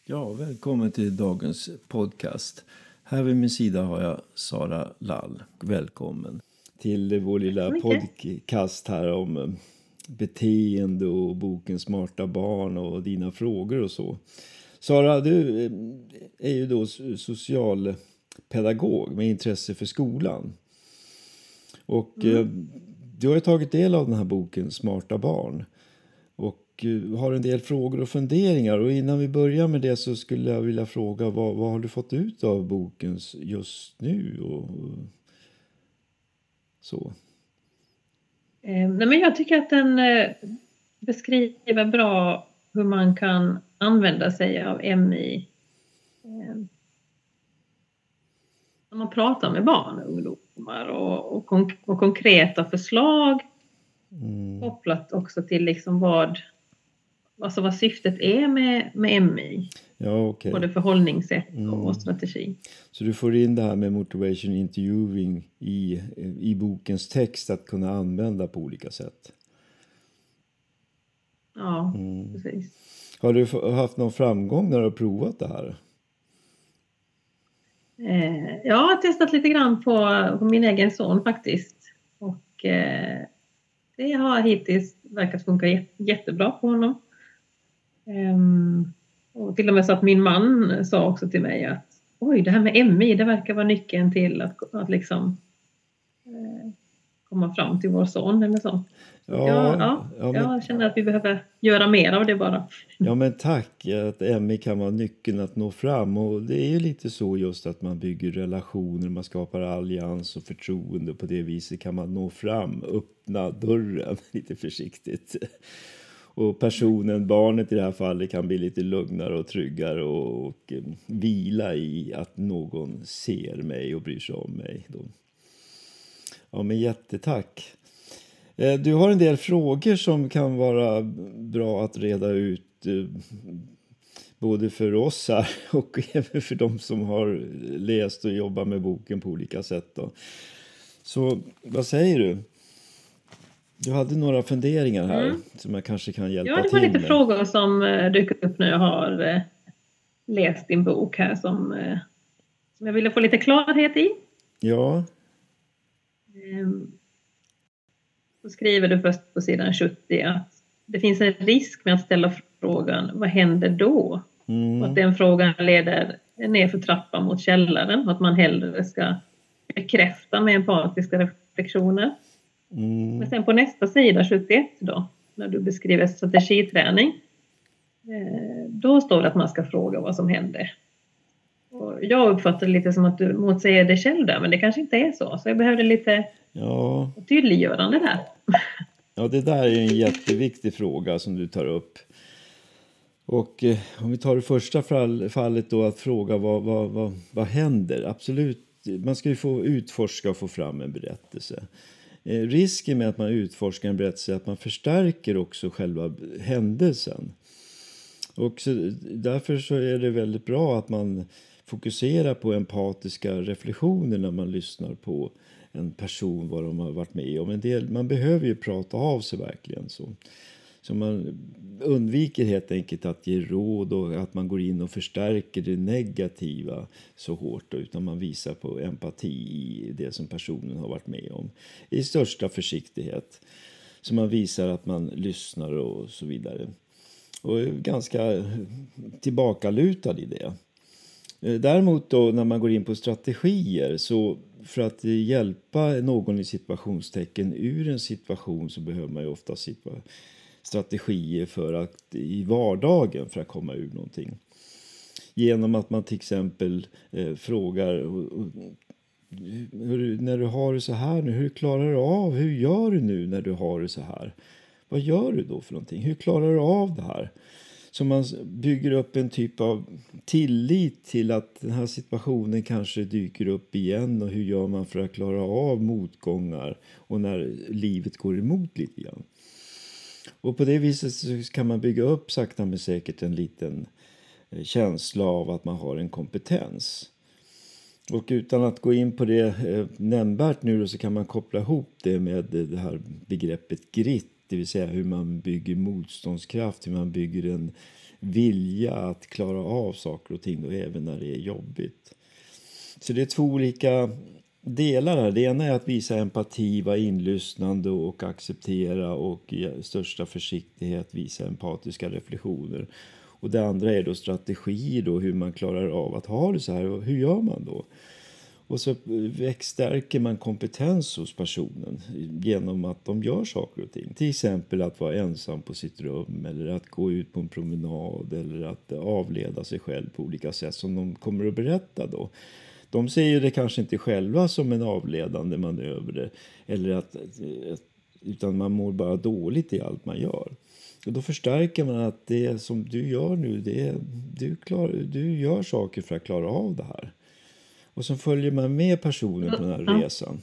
Ja, välkommen till dagens podcast. Här vid min sida har jag Sara Lall. Välkommen till vår lilla podcast här om beteende och boken Smarta barn och dina frågor och så. Sara, du är ju då socialpedagog med intresse för skolan. Och du har ju tagit del av den här boken Smarta barn. Och har en del frågor och funderingar. Och innan vi börjar med det så skulle jag vilja fråga vad har du fått ut av boken just nu och så? Nej, men jag tycker att den beskriver bra hur man kan använda sig av MI när man pratar med barn och ungdomar och konkreta förslag kopplat också till liksom vad syftet är med MI. Ja, okay. Både förhållningssätt och strategi. Så du får in det här med motivation interviewing i bokens text att kunna använda på olika sätt. Ja, precis. Har du haft någon framgång när du har provat det här? Jag har testat lite grann på min egen son faktiskt. Och det har hittills verkat funka jättebra på honom. Och till och med så att min man sa också till mig att oj, det här med MI, det verkar vara nyckeln till att liksom komma fram till vår son eller så. Jag känner att vi behöver göra mer av det bara. Ja, men tack. Att MI kan vara nyckeln att nå fram. Och det är ju lite så just att man bygger relationer, man skapar allians och förtroende. På det viset kan man nå fram, öppna dörren lite försiktigt. Och barnet i det här fallet, kan bli lite lugnare och tryggare och vila i att någon ser mig och bryr sig om mig. Då. Ja, men jättetack. Du har en del frågor som kan vara bra att reda ut både för oss här och även för de som har läst och jobbat med boken på olika sätt. Då. Så vad säger du? Du hade några funderingar här som jag kanske kan hjälpa till med. Ja, det var lite frågor som dök upp när jag har läst din bok här som jag ville få lite klarhet i. Ja. Så skriver du först på sidan 70 att det finns en risk med att ställa frågan vad händer då? Och att den frågan leder ner för trappan mot källaren och att man hellre ska bekräfta med empatiska reflektioner. Men sen på nästa sida 71 då, när du beskriver strategiträning, då står det att man ska fråga vad som händer. Och jag uppfattar det lite som att du motsäger dig själv där, men det kanske inte är så. Så jag behövde lite tydliggörande där. Ja, det där är en jätteviktig fråga som du tar upp. Och om vi tar det första fallet då, att fråga vad händer? Absolut, man ska ju få utforska och få fram en berättelse. Risken med att man utforskar en berättelse är att man förstärker också själva händelsen. Och så, därför så är det väldigt bra att man fokuserar på empatiska reflektioner när man lyssnar på en person, vad de har varit med om. Man behöver ju prata av sig verkligen så man undviker helt enkelt att ge råd och att man går in och förstärker det negativa så hårt, utan man visar på empati i det som personen har varit med om i största försiktighet. Så man visar att man lyssnar och så vidare. Och är ganska tillbakalutad i det. Däremot då när man går in på strategier, så för att hjälpa någon i situationstecken ur en situation, så behöver man ju ofta strategier för att i vardagen för att komma ur någonting. Genom att man till exempel frågar när du har det så här nu, hur klarar du av, hur gör du nu när du har det så här? Vad gör du då för någonting? Hur klarar du av det här? Så man bygger upp en typ av tillit till att den här situationen kanske dyker upp igen, och hur gör man för att klara av motgångar och när livet går emot lite grann. Och på det viset så kan man bygga upp sakta men säkert en liten känsla av att man har en kompetens. Och utan att gå in på det nämnvärt nu då, så kan man koppla ihop det med det här begreppet grit. Det vill säga hur man bygger motståndskraft, hur man bygger en vilja att klara av saker och ting då, även när det är jobbigt. Så det är två olika delar här. Det ena är att visa empati, vara inlyssnande och acceptera och i största försiktighet visa empatiska reflektioner. Och det andra är då strategier då, hur man klarar av att ha det så här och hur gör man då? Och så stärker man kompetens hos personen genom att de gör saker och ting. Till exempel att vara ensam på sitt rum eller att gå ut på en promenad eller att avleda sig själv på olika sätt som de kommer att berätta då. De ser ju det kanske inte själva som en avledande manöver eller utan man mår bara dåligt i allt man gör. Och då förstärker man att det som du gör nu, du gör saker för att klara av det här. Och så följer man med personen på den här resan.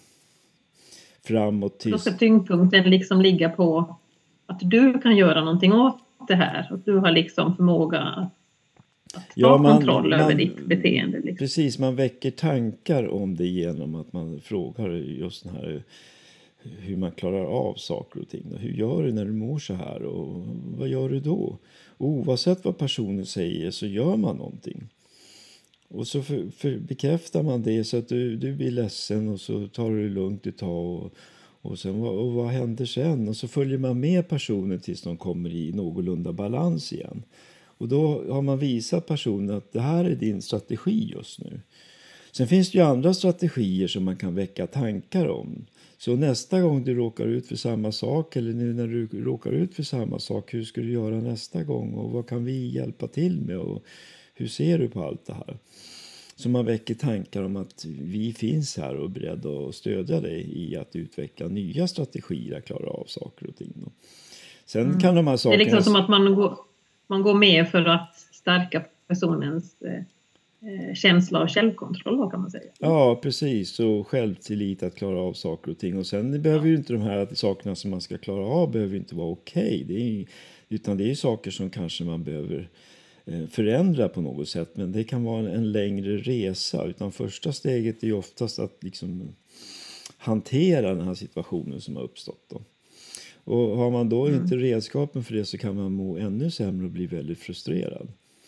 Framåt till... Då ska tyngdpunkten liksom ligga på att du kan göra någonting åt det här. Och du har liksom förmåga att ta kontroll över ditt beteende. Liksom. Precis, man väcker tankar om det genom att man frågar just den här hur man klarar av saker och ting. Hur gör du när du mår så här och vad gör du då? Och oavsett vad personen säger så gör man någonting. Och så bekräftar man det så att du blir ledsen och så tar du det lugnt ett tag och sen vad händer sen? Och så följer man med personen tills de kommer i någorlunda balans igen. Och då har man visat personen att det här är din strategi just nu. Sen finns det ju andra strategier som man kan väcka tankar om. Så nästa gång du råkar ut för samma sak eller nu när du råkar ut för samma sak, hur ska du göra nästa gång och vad kan vi hjälpa till med och hur ser du på allt det här? Så man väcker tankar om att vi finns här och är beredda att stödja dig i att utveckla nya strategier att klara av saker och ting. Sen kan de här sakerna... Det är liksom som att man går med för att stärka personens känsla och självkontroll, kan man säga. Ja, precis. Och självtillit att klara av saker och ting. Och sen behöver ju inte de här sakerna som man ska klara av behöver inte vara okej. Utan det är ju saker som kanske man behöver förändra på något sätt. Men det kan vara en längre resa. Utan första steget är ju oftast att liksom hantera den här situationen som har uppstått då. Och har man då inte redskapen för det så kan man må ännu sämre och bli väldigt frustrerad.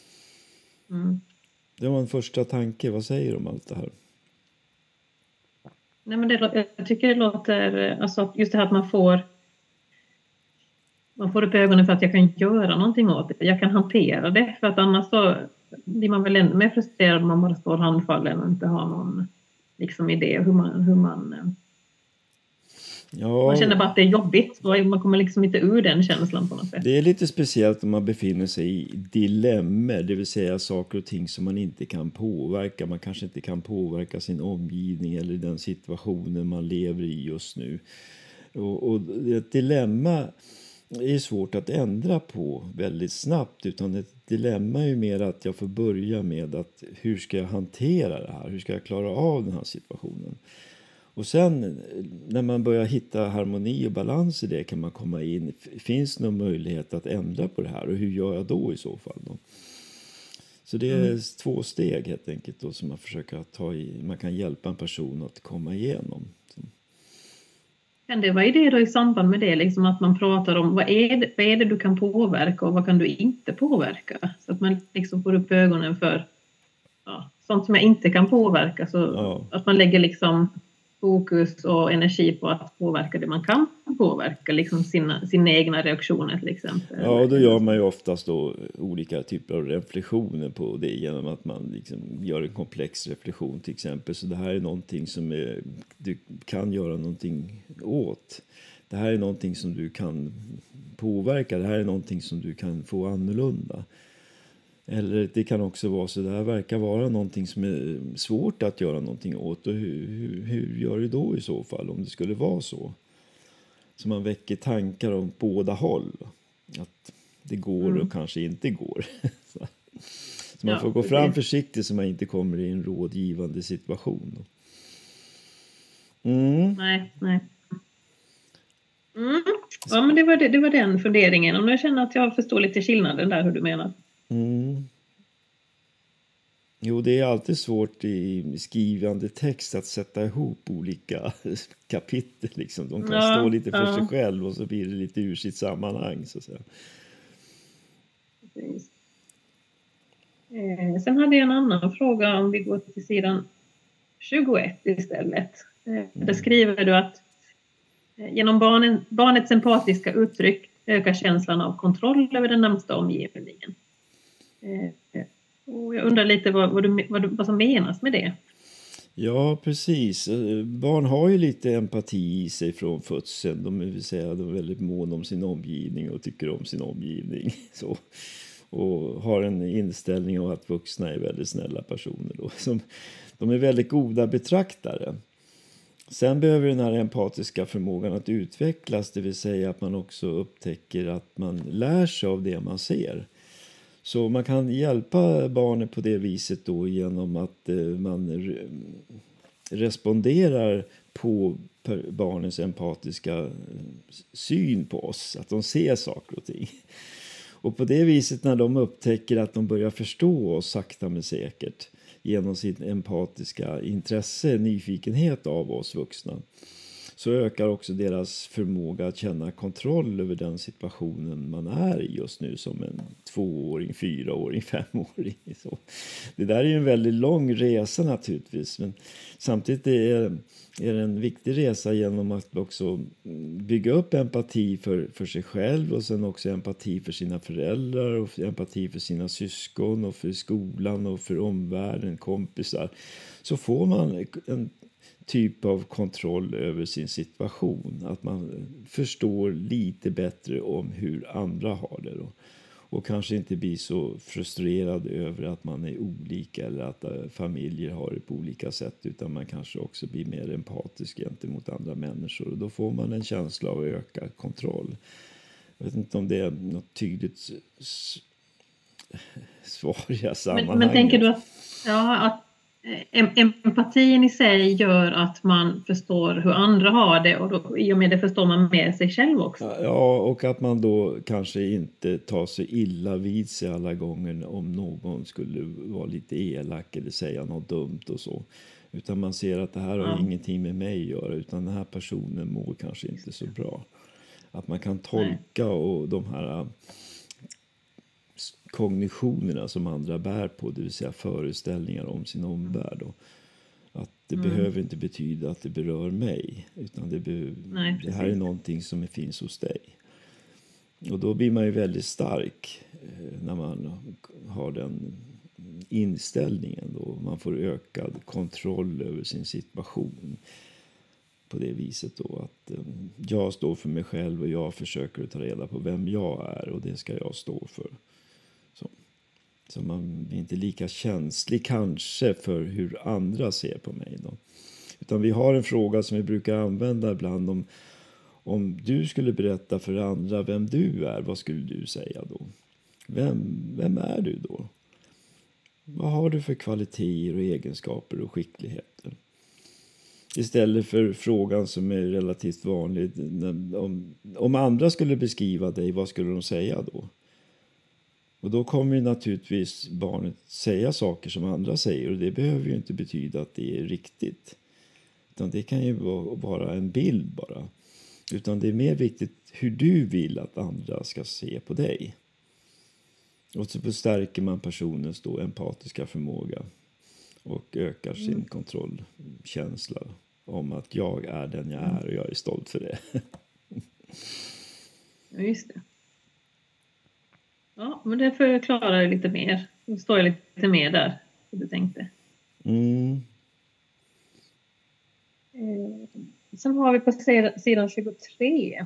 Det var en första tanke. Vad säger du om allt det här? Nej, men jag tycker det låter... Alltså just det här att man får upp ögonen för att jag kan göra någonting åt det. Jag kan hantera det. För att annars så blir man väl ännu mer frustrerad om man bara står handfallen och inte har någon liksom idé hur man man känner bara att det är jobbigt. Och man kommer liksom inte ur den känslan på något sätt. Det är lite speciellt om man befinner sig i dilemmer. Det vill säga saker och ting som man inte kan påverka. Man kanske inte kan påverka sin omgivning eller den situationen man lever i just nu. Och ett dilemma är svårt att ändra på väldigt snabbt. Utan ett dilemma är ju mer att jag får börja med att hur ska jag hantera det här? Hur ska jag klara av den här situationen? Och sen när man börjar hitta harmoni och balans i det kan man komma in. Finns det någon möjlighet att ändra på det här? Och hur gör jag då i så fall då? Så det är 2 steg helt enkelt då som man försöker ta i. Man kan hjälpa en person att komma igenom. Kan det vara det då i samband med det liksom att man pratar om vad är det du kan påverka och vad kan du inte påverka? Så att man liksom får upp ögonen för sånt som jag inte kan påverka. Så att man lägger liksom fokus och energi på att påverka det man kan påverka, liksom sina egna reaktioner till exempel. Ja, och då gör man ju oftast då olika typer av reflektioner på det genom att man liksom gör en komplex reflektion till exempel. Så det här är någonting som du kan göra någonting åt. Det här är någonting som du kan påverka. Det här är någonting som du kan få annorlunda. Eller det kan också vara så det här verkar vara någonting som är svårt att göra någonting åt. Och hur gör du då i så fall om det skulle vara så? Så man väcker tankar om båda håll. Att det går och kanske inte går. Så man får gå fram försiktigt så man inte kommer i en rådgivande situation. Nej. Ja, men det var den funderingen. Om jag känner att jag förstår lite skillnaden där hur du menar. Jo, det är alltid svårt i skrivande text att sätta ihop olika kapitel. Liksom. De kan stå lite för sig själv och så blir det lite ur sitt sammanhang. Så att säga. Sen hade jag en annan fråga om vi går till sidan 21 istället. Där skriver du att genom barnets empatiska uttryck ökar känslan av kontroll över den närmaste omgivningen. Och jag undrar lite vad som menas med det. Ja, precis. Barn har ju lite empati i sig från födseln. De är väldigt måna om sin omgivning och tycker om sin omgivning. Så. Och har en inställning av att vuxna är väldigt snälla personer. Då. De är väldigt goda betraktare. Sen behöver den här empatiska förmågan att utvecklas. Det vill säga att man också upptäcker att man lär sig av det man ser. Så man kan hjälpa barnet på det viset då genom att man responderar på barnens empatiska syn på oss. Att de ser saker och ting. Och på det viset när de upptäcker att de börjar förstå oss sakta men säkert genom sitt empatiska intresse, nyfikenhet av oss vuxna, så ökar också deras förmåga att känna kontroll över den situationen man är i just nu som en 2-åring, 4-åring, 5-åring. Så. Det där är ju en väldigt lång resa naturligtvis, men samtidigt är det en viktig resa genom att också bygga upp empati för sig själv och sen också empati för sina föräldrar och empati för sina syskon och för skolan och för omvärlden, kompisar. Så får man en typ av kontroll över sin situation. Att man förstår lite bättre om hur andra har det då. Och kanske inte blir så frustrerad över att man är olika eller att familjer har det på olika sätt. Utan man kanske också blir mer empatisk gentemot andra människor. Och då får man en känsla av ökad kontroll. Jag vet inte om det är något tydligt svar i det här sammanhanget. Men tänker du att empatin i sig gör att man förstår hur andra har det och då, i och med det förstår man med sig själv också? Ja, och att man då kanske inte tar sig illa vid sig alla gånger om någon skulle vara lite elak eller säga något dumt och så. Utan man ser att det här har ingenting med mig att göra utan den här personen mår kanske inte så bra. Att man kan tolka och de här kognitionerna som andra bär på, det vill säga föreställningar om sin omvärld. Och att det behöver inte betyda att det berör mig, utan det här är någonting som finns hos dig. Och då blir man ju väldigt stark när man har den inställningen. Då. Man får ökad kontroll över sin situation. På det viset då att jag står för mig själv och jag försöker ta reda på vem jag är och det ska jag stå för. Så man är inte lika känslig kanske för hur andra ser på mig då. Utan vi har en fråga som vi brukar använda ibland om du skulle berätta för andra vem du är, vad skulle du säga då? Vem är du då? Vad har du för kvaliteter och egenskaper och skickligheter? Istället för frågan som är relativt vanlig, om andra skulle beskriva dig, vad skulle de säga då? Och då kommer ju naturligtvis barnet säga saker som andra säger och det behöver ju inte betyda att det är riktigt. Utan det kan ju vara en bild bara. Utan det är mer viktigt hur du vill att andra ska se på dig. Och så förstärker man personens då empatiska förmåga och ökar sin kontrollkänsla om att jag är den jag är och jag är stolt för det. Ja, just det. Ja, men det förklarar det lite mer. Det står ju lite mer där, som du tänkte. Sen har vi på sidan 23.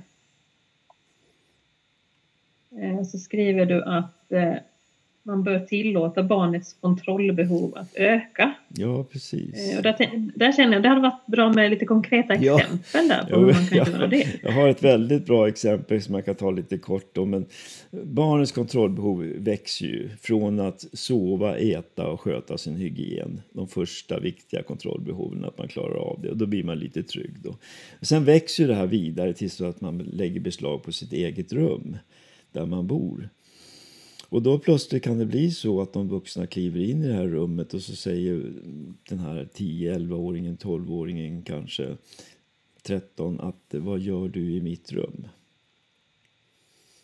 Så skriver du att man bör tillåta barnets kontrollbehov att öka. Ja, precis. Och där känner jag det hade varit bra med lite konkreta exempel där på hur man kan göra det. Jag har ett väldigt bra exempel som man kan ta lite kort om. Men barnets kontrollbehov växer ju från att sova, äta och sköta sin hygien. De första viktiga kontrollbehoven, att man klarar av det. Och då blir man lite trygg då. Sen växer ju det här vidare tills så att man lägger beslag på sitt eget rum där man bor. Och då plötsligt kan det bli så att de vuxna kliver in i det här rummet och så säger den här 10-11-åringen, 12-åringen kanske 13 att vad gör du i mitt rum?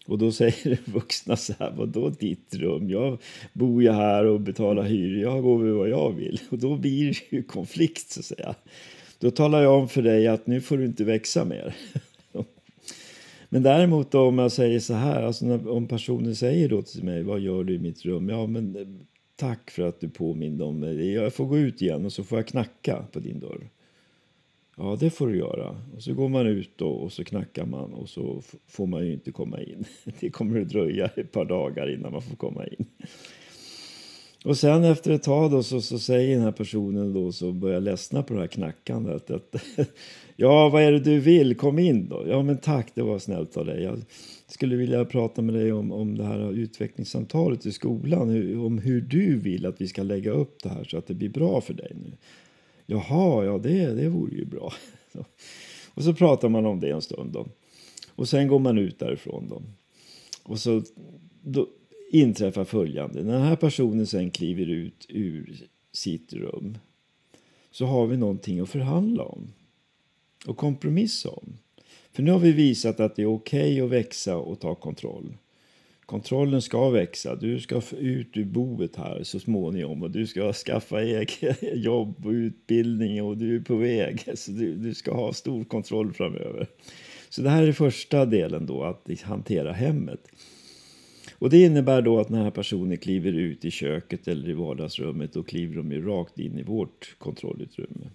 Och då säger de vuxna så här, vadå ditt rum? Jag bor ju här och betalar hyra, jag går väl vad jag vill. Och då blir det ju konflikt så att säga. Då talar jag om för dig att nu får du inte växa mer. Men däremot då, om jag säger så här, alltså om personen säger då till mig, vad gör du i mitt rum? Ja, men tack för att du påminner om mig. Jag får gå ut igen och så får jag knacka på din dörr. Ja, det får du göra. Och så går man ut då, och så knackar man och så får man ju inte komma in. Det kommer att dröja ett par dagar innan man får komma in. Och sen efter ett tag då så säger den här personen då, så börjar ledsna på det här knackandet. Att, ja, vad är det du vill? Kom in då. Ja, men tack, det var snällt av dig. Jag skulle vilja prata med dig om det här utvecklingssamtalet i skolan. Om hur du vill att vi ska lägga upp det här så att det blir bra för dig nu. Jaha, ja det vore ju bra. Och så pratar man om det en stund då. Och sen går man ut därifrån då. Och så då inträffar följande. När den här personen sen kliver ut ur sitt rum så har vi någonting att förhandla om. Och kompromissa om. För nu har vi visat att det är okej att växa och ta kontroll. Kontrollen ska växa. Du ska ut ur boet här så småningom. Och du ska skaffa eget jobb och utbildning. Och du är på väg. Så du ska ha stor kontroll framöver. Så det här är första delen då. Att hantera hemmet. Och det innebär då att när den här personen kliver ut i köket eller i vardagsrummet. Då kliver de ju rakt in i vårt kontrollutrymme.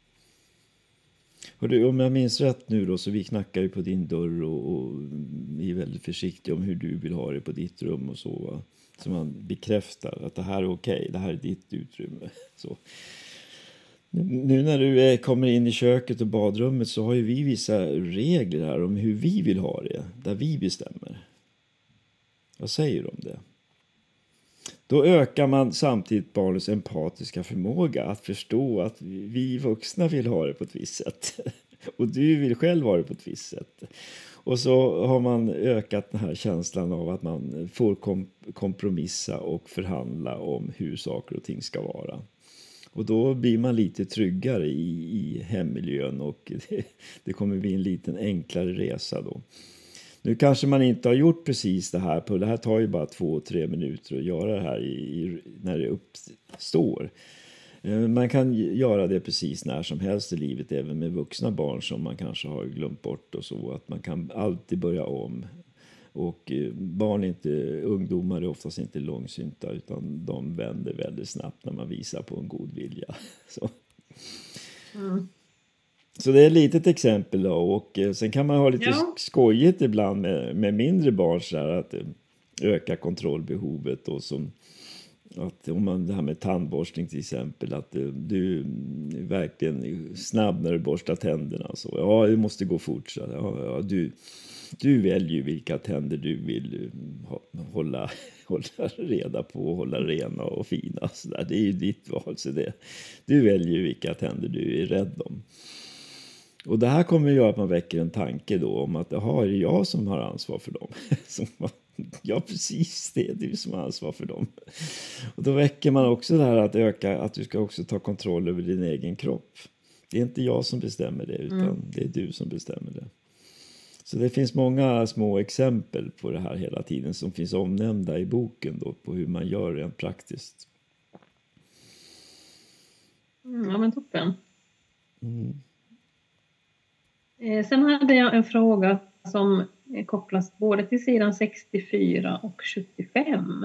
Och om jag minns rätt nu då, så vi knackar ju på din dörr och är väldigt försiktiga om hur du vill ha det på ditt rum och så, va? Så man bekräftar att det här är okej, det här är ditt utrymme. Så. Nu när du kommer in i köket och badrummet så har ju vi vissa regler här om hur vi vill ha det, där vi bestämmer. Vad säger du om det? Då ökar man samtidigt barnets empatiska förmåga att förstå att vi vuxna vill ha det på ett visst sätt. Och du vill själv ha det på ett visst sätt. Och så har man ökat den här känslan av att man får kompromissa och förhandla om hur saker och ting ska vara. Och då blir man lite tryggare i hemmiljön och det kommer bli en liten enklare resa då. Nu kanske man inte har gjort precis det här. Det här tar ju bara 2-3 minuter att göra det här när det uppstår. Man kan göra det precis när som helst i livet. Även med vuxna barn som man kanske har glömt bort och så. Att man kan alltid börja om. Och ungdomar är oftast inte långsynta. Utan de vänder väldigt snabbt när man visar på en god vilja. Så. Mm. Så det är ett litet exempel då, och sen kan man ha lite skojigt ibland med mindre barn så här, att öka kontrollbehovet och som att om man det här med tandborstning till exempel, att du är verkligen snabb när du borstar tänderna så. Ja, det måste gå fort så. Ja, du väljer vilka tänder du vill hålla reda på och hålla rena och fina så där. Det är ju ditt val så du väljer vilka tänder du är rädd om. Och det här kommer att göra att man väcker en tanke då om att är det jag som har ansvar för dem? Ja, precis, det är du som har ansvar för dem. Och då väcker man också det här att du ska också ta kontroll över din egen kropp. Det är inte jag som bestämmer det utan det är du som bestämmer det. Så det finns många små exempel på det här hela tiden som finns omnämnda i boken då på hur man gör rent praktiskt. Ja, men toppen. Sen hade jag en fråga som kopplas både till sidan 64 och 75.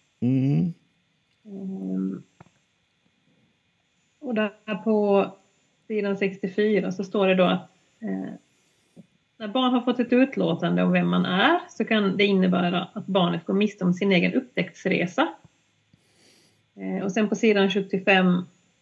Och där på sidan 64 så står det då att när barn har fått ett utlåtande om vem man är så kan det innebära att barnet går miste om sin egen upptäcktsresa. Och sen på sidan 75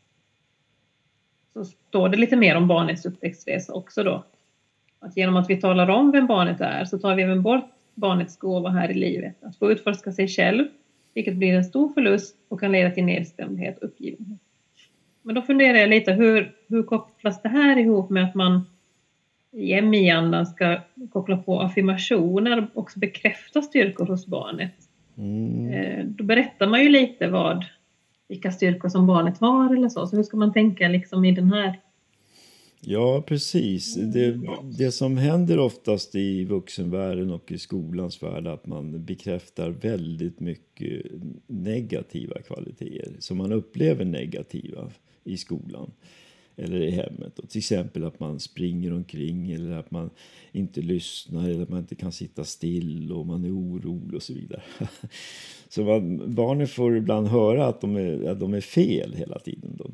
så står det lite mer om barnets upptäcktsresa också då. Att genom att vi talar om vem barnet är så tar vi även bort barnets gåva här i livet. Att få utforska sig själv, vilket blir en stor förlust och kan leda till nedstämdhet och uppgivenhet. Men då funderar jag lite, hur kopplas det här ihop med att man i MI-andan ska koppla på affirmationer och också bekräfta styrkor hos barnet. Då berättar man ju lite vilka styrkor som barnet har eller så. Så hur ska man tänka liksom i den här Ja, precis. Det som händer oftast i vuxenvärlden och i skolans värld är att man bekräftar väldigt mycket negativa kvaliteter som man upplever negativa i skolan eller i hemmet. Och till exempel att man springer omkring eller att man inte lyssnar eller att man inte kan sitta still och man är orolig och så vidare. Så barnen får ibland höra att de är fel hela tiden då.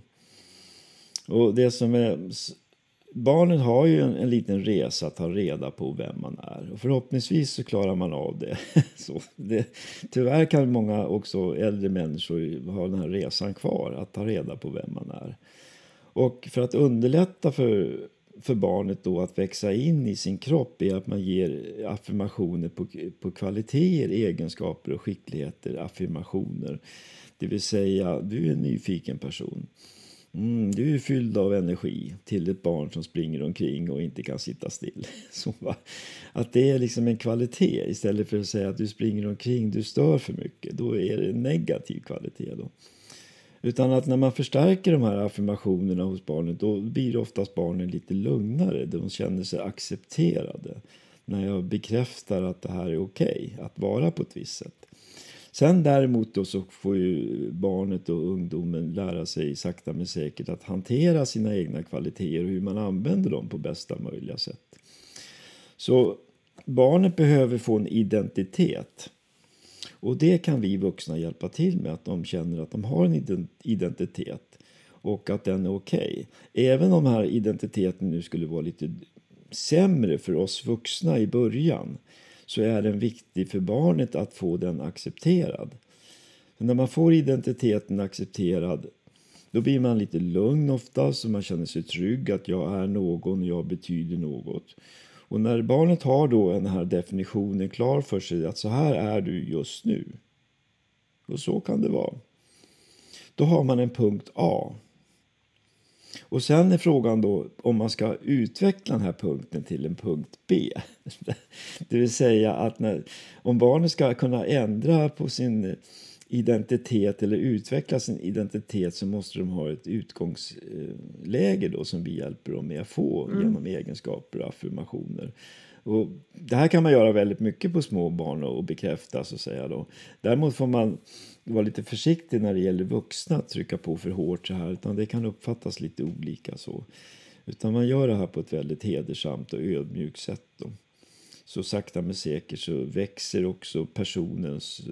Och det som är... Barnen har ju en liten resa att ta reda på vem man är. Och förhoppningsvis så klarar man av det. Tyvärr kan många också äldre människor ha den här resan kvar. Att ta reda på vem man är. Och för att underlätta för barnet då att växa in i sin kropp är att man ger affirmationer på kvaliteter, egenskaper och skickligheter. Affirmationer. Det vill säga, du är en nyfiken person. Du är fylld av energi till ett barn som springer omkring och inte kan sitta still. Så, att det är liksom en kvalitet istället för att säga att du springer omkring, du stör för mycket. Då är det en negativ kvalitet då. Utan att när man förstärker de här affirmationerna hos barnet, då blir oftast barnen lite lugnare. De känner sig accepterade när jag bekräftar att det här är okej att vara på ett visst sätt. Sen däremot då så får ju barnet och ungdomen lära sig sakta men säkert att hantera sina egna kvaliteter och hur man använder dem på bästa möjliga sätt. Så barnet behöver få en identitet. Och det kan vi vuxna hjälpa till med, att de känner att de har en identitet och att den är okej. Även om den här identiteten nu skulle vara lite sämre för oss vuxna i början, så är den viktig för barnet att få den accepterad. Så när man får identiteten accepterad, då blir man lite lugn oftast och man känner sig trygg att jag är någon och jag betyder något. Och när barnet har då den här definitionen klar för sig att så här är du just nu. Och så kan det vara. Då har man en punkt A. Och sen är frågan då om man ska utveckla den här punkten till en punkt B. Det vill säga att om barnet ska kunna ändra på sin identitet eller utveckla sin identitet, så måste de ha ett utgångsläge då som vi hjälper dem med att få genom egenskaper och affirmationer. Och det här kan man göra väldigt mycket på små barn och bekräfta så att säga då. Däremot får man vara lite försiktig när det gäller vuxna att trycka på för hårt så här, utan det kan uppfattas lite olika så. Utan man gör det här på ett väldigt hedersamt och ödmjukt sätt då. Så sakta men säkert så växer också personens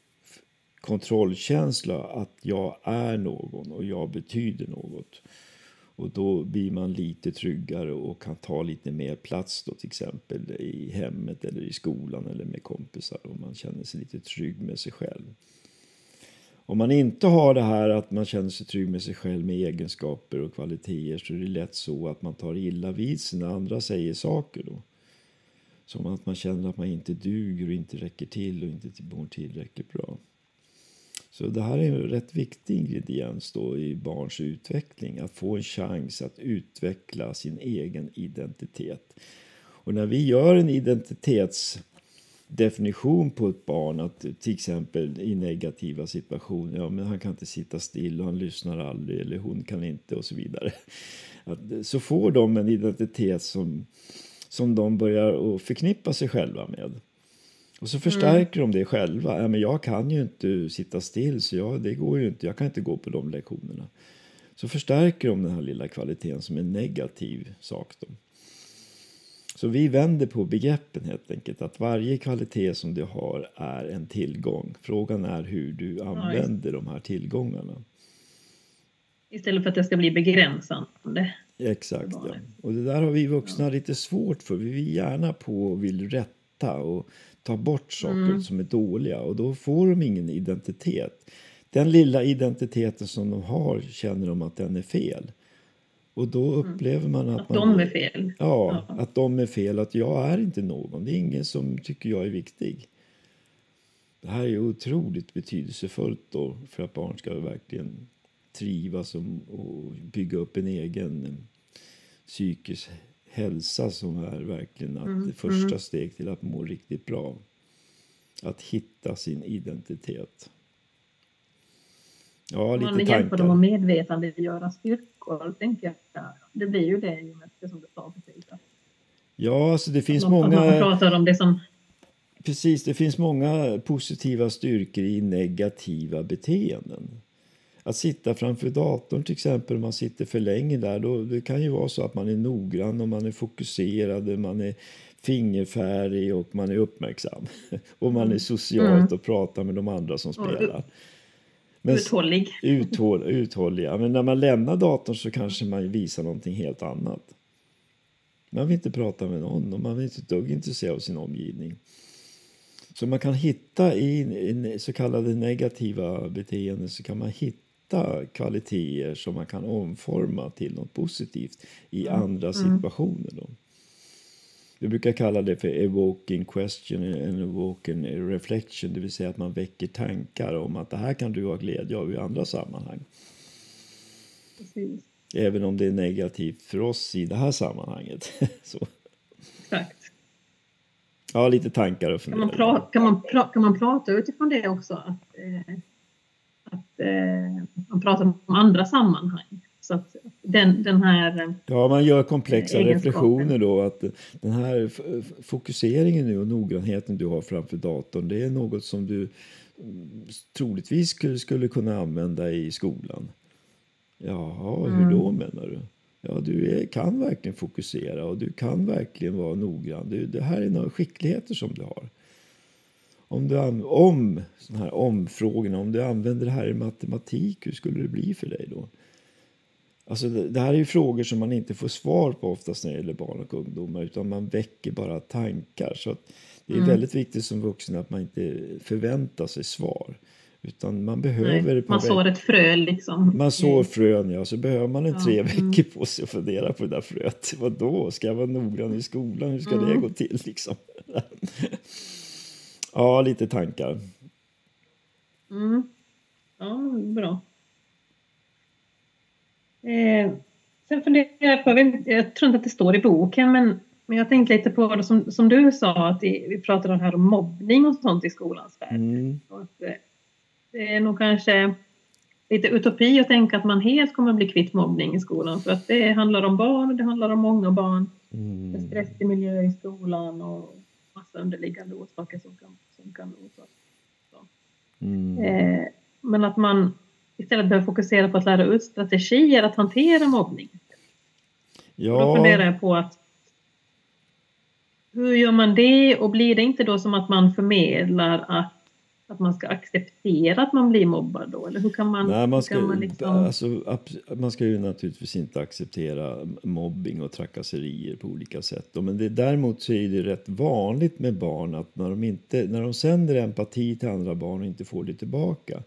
kontrollkänsla att jag är någon och jag betyder något. Och då blir man lite tryggare och kan ta lite mer plats då, till exempel i hemmet eller i skolan eller med kompisar, och man känner sig lite trygg med sig själv. Om man inte har det här att man känner sig trygg med sig själv med egenskaper och kvaliteter, så är det lätt så att man tar illa vid sig när andra säger saker då. Som att man känner att man inte duger och inte räcker till och inte mår tillräckligt bra. Så det här är en rätt viktig ingrediens då i barns utveckling. Att få en chans att utveckla sin egen identitet. Och när vi gör en identitetsdefinition på ett barn, att till exempel i negativa situationer, ja men han kan inte sitta still och han lyssnar aldrig eller hon kan inte och så vidare. Så får de en identitet som de börjar att förknippa sig själva med. Och så förstärker de det själva. Ja, men jag kan ju inte sitta still, så det går ju inte. Jag kan inte gå på de lektionerna. Så förstärker de den här lilla kvaliteten som en negativ sak då. Så vi vänder på begreppen helt enkelt. Att varje kvalitet som du har är en tillgång. Frågan är hur du använder de här tillgångarna. Istället för att det ska bli begränsande. Exakt, ja. Och det där har vi vuxna lite svårt för. Vi vill gärna vill rätta och ta bort saker som är dåliga. Och då får de ingen identitet. Den lilla identiteten som de har känner de att den är fel. Och då upplever man att de är fel. Ja, att de är fel. Att jag är inte någon. Det är ingen som tycker jag är viktig. Det här är otroligt betydelsefullt då, för att barn ska verkligen trivas och bygga upp en egen psykisk hälsa som är verkligen det första steg till att må riktigt bra. Att hitta sin identitet. Ja, lite man hjälper dem att medvetandegöra styrkor, tänker jag. Det blir ju det i och med det som du sa precis. Ja, alltså det finns Att man många... pratar om det som... Precis, det finns många positiva styrkor i negativa beteenden. Att sitta framför datorn till exempel, om man sitter för länge där, då, det kan ju vara så att man är noggrann och man är fokuserad, man är fingerfärdig och man är uppmärksam. Och man är socialt och pratar med de andra som spelar. Men, uthållig. Ja, men när man lämnar datorn så kanske man visar någonting helt annat. Man vill inte prata med någon och man är inte ett dugg intresserad av sin omgivning. Så man kan hitta i så kallade negativa beteenden, så kan man hitta kvaliteter som man kan omforma till något positivt i andra situationer. Då. Vi brukar kalla det för evoking question and evoking reflection, det vill säga att man väcker tankar om att det här kan du ha glädje av i andra sammanhang. Precis. Även om det är negativt för oss i det här sammanhanget. Så. Exakt. Ja, lite tankar och funderingar. Kan man prata utifrån det också? Att man pratar om andra sammanhang. Så att den här... Ja, man gör komplexa reflektioner då. Att den här fokuseringen nu och noggrannheten du har framför datorn, det är något som du troligtvis skulle kunna använda i skolan. Jaha, hur då menar du? Ja, du kan verkligen fokusera och du kan verkligen vara noggrann. Det här är några skickligheter som du har. Frågorna, om du använder det här i matematik, hur skulle det bli för dig då? Alltså det här är ju frågor som man inte får svar på oftast när det gäller barn och ungdomar, utan man väcker bara tankar. Så att det är väldigt viktigt som vuxen att man inte förväntar sig svar. Utan man behöver... man sår ett frö liksom. Man sår frön, ja. Så behöver man 3 veckor på sig att fundera på det där fröet. Vadå? Ska jag vara noggrann i skolan? Hur ska det gå till liksom? Ja, lite tankar. Ja, bra. Sen funderar jag på, jag tror inte att det står i boken, men jag tänkte lite på det som du sa, att vi pratade här om mobbning och sånt i skolans värld. Och att det är nog kanske lite utopi att tänka att man helt kommer att bli kvitt mobbning i skolan, för att det handlar om barn, det handlar om många barn, med stressig miljö i skolan och massa underliggande orsaker som kan orsaka. Men att man istället behöver fokusera på att lära ut strategier att hantera mobbning. Ja. Och då funderar jag på att hur gör man det, och blir det inte då som att man förmedlar att man ska acceptera att man blir mobbad då? Eller hur kan man... Nej, man ska ju naturligtvis inte acceptera mobbing och trakasserier på olika sätt. Men däremot så är det rätt vanligt med barn att när de sänder empati till andra barn och inte får det tillbaka,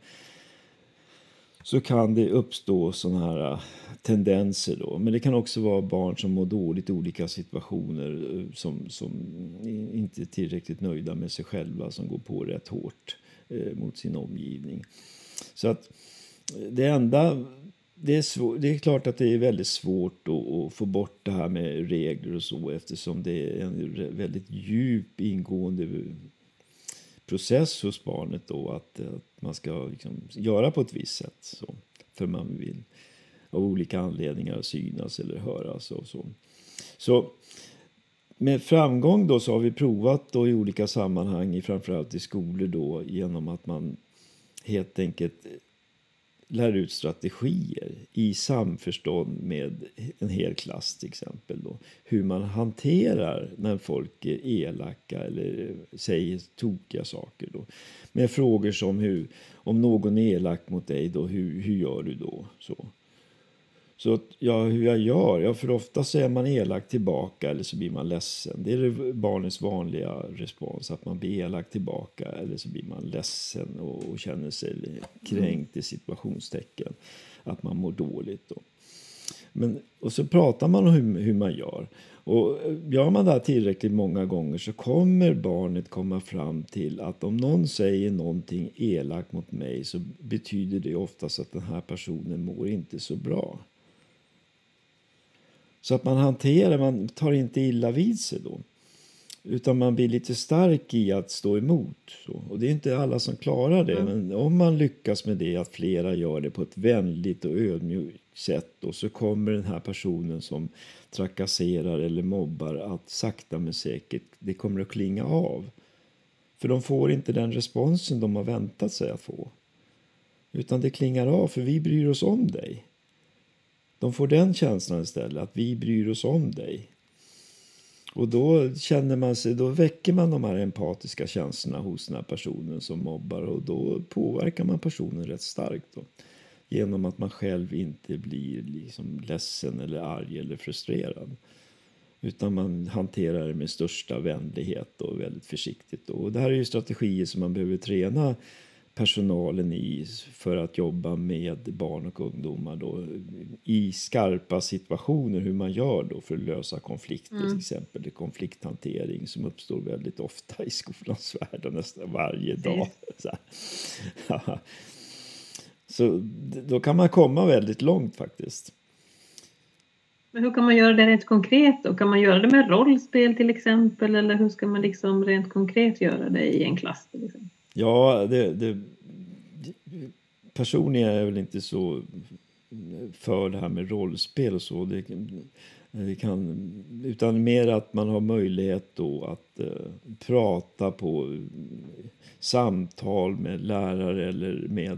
så kan det uppstå såna här tendenser då. Men det kan också vara barn som mår dåligt i olika situationer, som inte är tillräckligt nöjda med sig själva, som går på rätt hårt mot sin omgivning. Så att det är klart att det är väldigt svårt att få bort det här med regler och så, eftersom det är en väldigt djup ingående process hos barnet då, att man ska liksom göra på ett visst sätt så, för man vill av olika anledningar synas eller höras och så. Så med framgång då så har vi provat då i olika sammanhang, framförallt i skolor då, genom att man helt enkelt lär ut strategier i samförstånd med en hel klass till exempel då. Hur man hanterar när folk är elaka eller säger tokiga saker då. Med frågor som om någon är elak mot dig då, hur gör du då? Så hur jag gör? Ja, för ofta så är man elak tillbaka eller så blir man ledsen. Det är barnens vanliga respons, att man blir elak tillbaka eller så blir man ledsen och känner sig kränkt i situationstecken. Att man mår dåligt då. Och så pratar man om hur man gör. Och gör man det här tillräckligt många gånger så kommer barnet komma fram till att om någon säger någonting elakt mot mig så betyder det oftast att den här personen mår inte så bra. Så att man tar inte illa vid sig då. Utan man blir lite stark i att stå emot. Så. Och det är inte alla som klarar det. Men om man lyckas med det, att flera gör det på ett vänligt och ödmjukt sätt. Och så kommer den här personen som trakasserar eller mobbar att sakta men säkert, det kommer att klinga av. För de får inte den responsen de har väntat sig att få. Utan det klingar av, för vi bryr oss om dig. De får den känslan istället, att vi bryr oss om dig. Och då känner man sig, då väcker man de här empatiska känslorna hos den här personen som mobbar. Och då påverkar man personen rätt starkt då. Genom att man själv inte blir liksom ledsen eller arg eller frustrerad. Utan man hanterar det med största vänlighet och väldigt försiktigt. Och det här är ju strategier som man behöver träna personalen i för att jobba med barn och ungdomar då, i skarpa situationer, hur man gör då för att lösa konflikter, till exempel det konflikthantering som uppstår väldigt ofta i skolans värld nästan varje dag. Så då kan man komma väldigt långt faktiskt. Men hur kan man göra det rent konkret då? Kan man göra det med rollspel till exempel, eller hur ska man liksom rent konkret göra det i en klass till exempel? Ja, personligen är jag väl inte så för det här med rollspel och så. Det kan, utan mer att man har möjlighet då att prata på samtal med lärare eller med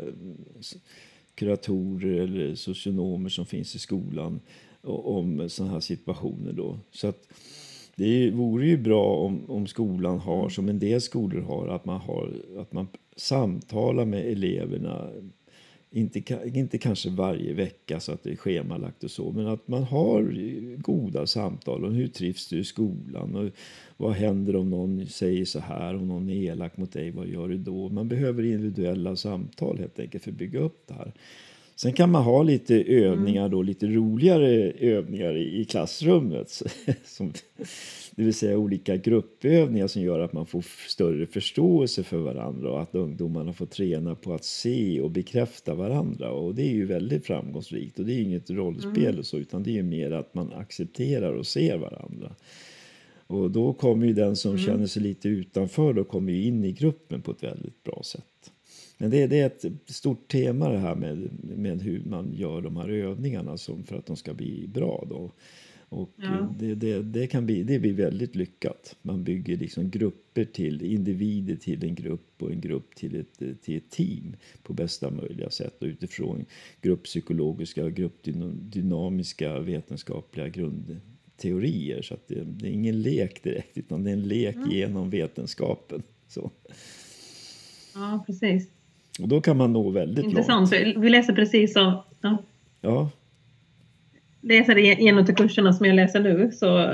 kuratorer eller socionomer som finns i skolan om sådana här situationer då. Så att det vore ju bra om skolan har, som en del skolor har, att man samtalar med eleverna, inte kanske varje vecka så att det är schemalagt och så, men att man har goda samtal om hur trivs du i skolan och vad händer om någon säger så här, om någon är elak mot dig, vad gör du då? Man behöver individuella samtal helt enkelt för att bygga upp det här. Sen kan man ha lite övningar då, lite roligare övningar i klassrummet. Det vill säga olika gruppövningar som gör att man får större förståelse för varandra och att ungdomarna får träna på att se och bekräfta varandra. Och det är ju väldigt framgångsrikt, och det är inget rollspel och så, utan det är ju mer att man accepterar och ser varandra. Och då kommer ju den som känner sig lite utanför, då kommer ju in i gruppen på ett väldigt bra sätt. Men det är ett stort tema det här med hur man gör de här övningarna för att de ska bli bra då. Och det blir väldigt lyckat. Man bygger liksom grupper till individer till en grupp och en grupp till ett team på bästa möjliga sätt. Och utifrån grupppsykologiska och gruppdynamiska vetenskapliga grundteorier. Så att det är ingen lek direkt, utan det är en lek genom vetenskapen. Så. Ja, precis. Och då kan man nå väldigt intressant. långt. Vi läser precis om... Ja. Läser i en av kurserna som jag läser nu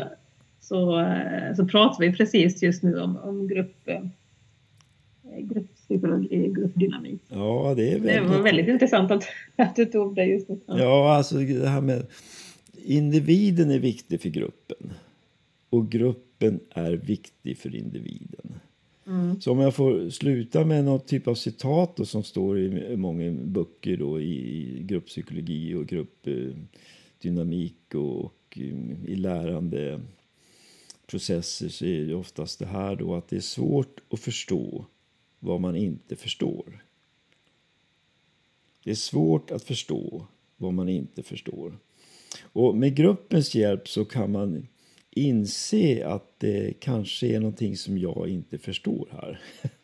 så pratar vi precis just nu om grupppsykologi, gruppdynamik. Ja, det var väldigt intressant att du tog det just nu. Ja, alltså det här med individen är viktig för gruppen. Och gruppen är viktig för individen. Så om jag får sluta med någon typ av citat då, som står i många böcker då, i grupppsykologi och gruppdynamik och i lärande processer, så är det oftast det här då, att det är svårt att förstå vad man inte förstår. Det är svårt att förstå vad man inte förstår. Och med gruppens hjälp så kan man inse att det kanske är någonting som jag inte förstår här.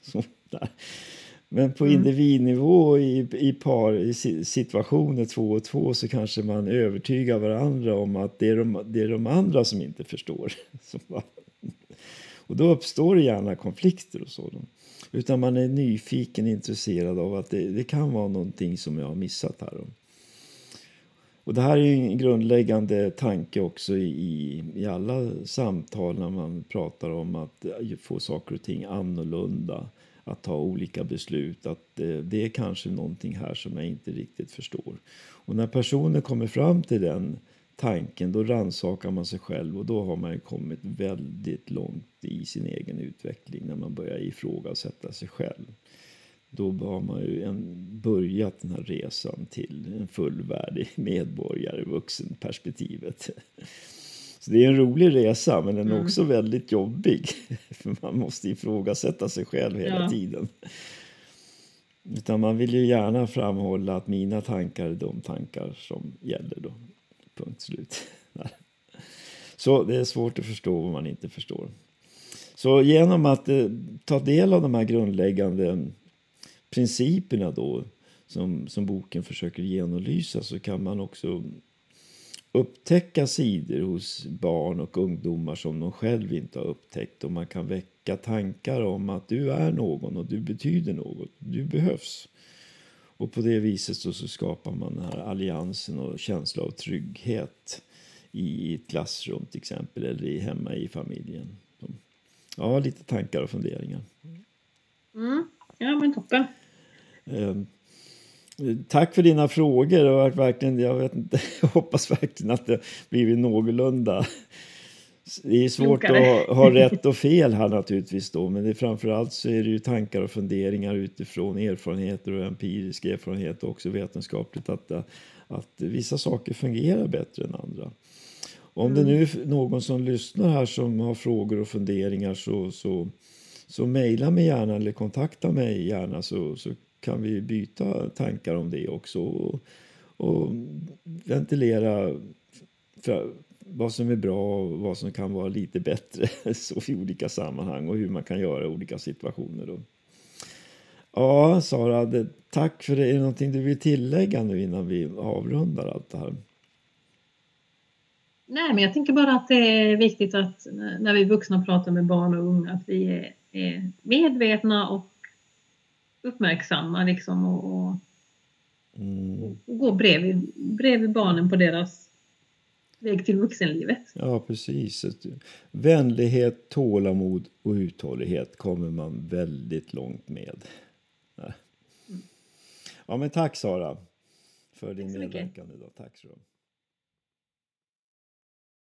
Men på individnivå i situationer 2 och 2 så kanske man övertygar varandra om att det är de andra som inte förstår. Och då uppstår det gärna konflikter och så. Utan man är nyfiken, intresserad av att det kan vara någonting som jag har missat här. Och det här är ju en grundläggande tanke också i alla samtal när man pratar om att få saker och ting annorlunda, att ta olika beslut, att det är kanske någonting här som jag inte riktigt förstår. Och när personen kommer fram till den tanken, då rannsakar man sig själv, och då har man ju kommit väldigt långt i sin egen utveckling när man börjar ifrågasätta sig själv. Då har man ju börjat den här resan till en fullvärdig medborgare, vuxenperspektivet. Så det är en rolig resa, men den är också väldigt jobbig. För man måste ifrågasätta sig själv hela tiden. Utan man vill ju gärna framhålla att mina tankar är de tankar som gäller då. Punkt slut. Så det är svårt att förstå vad man inte förstår. Så genom att ta del av de här grundläggande principerna då som boken försöker genomlysa, så kan man också upptäcka sidor hos barn och ungdomar som de själv inte har upptäckt. Och man kan väcka tankar om att du är någon och du betyder något. Du behövs. Och på det viset så skapar man den här alliansen och känsla av trygghet i ett klassrum till exempel, eller hemma i familjen. Ja, lite tankar och funderingar. Ja, men toppen. Tack för dina frågor. Det har varit verkligen, jag hoppas verkligen att det blivit någorlunda. Det är svårt att ha rätt och fel här naturligtvis då, men framförallt så är det ju tankar och funderingar utifrån erfarenheter och empirisk erfarenhet och också vetenskapligt att vissa saker fungerar bättre än andra. Om det nu är någon som lyssnar här som har frågor och funderingar, så mejla mig gärna eller kontakta mig gärna, så kan vi byta tankar om det också och ventilera vad som är bra och vad som kan vara lite bättre så i olika sammanhang och hur man kan göra i olika situationer då. Ja, Sara, tack för det. Är det någonting du vill tillägga nu innan vi avrundar allt det här? Nej, men jag tänker bara att det är viktigt att när vi vuxna pratar med barn och unga att vi är medvetna och uppmärksamma liksom, och gå bredvid barnen på deras väg till vuxenlivet. Ja, precis. Vänlighet, tålamod och uthållighet kommer man väldigt långt med. Ja, men tack Sara för din medverkan idag. Tack så mycket.